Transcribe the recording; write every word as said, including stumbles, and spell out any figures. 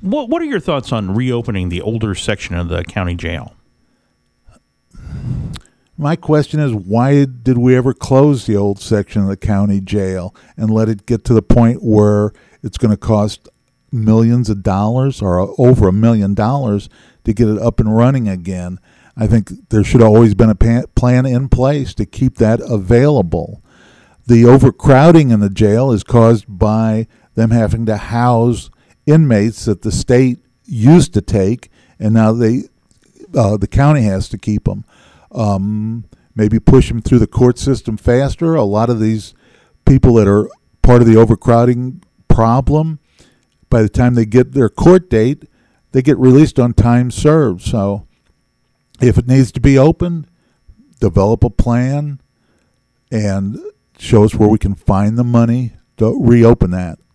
What What are your thoughts on reopening the older section of the county jail? My question is, why did we ever close the old section of the county jail and let it get to the point where it's going to cost millions of dollars or over a million dollars to get it up and running again? I think there should have always been a plan in place to keep that available. The overcrowding in the jail is caused by them having to house inmates that the state used to take, and now they, uh, the county has to keep them. Um, maybe push them through the court system faster. A lot of these people that are part of the overcrowding problem, by the time they get their court date, they get released on time served. So if it needs to be opened, develop a plan and show us where we can find the money to reopen that.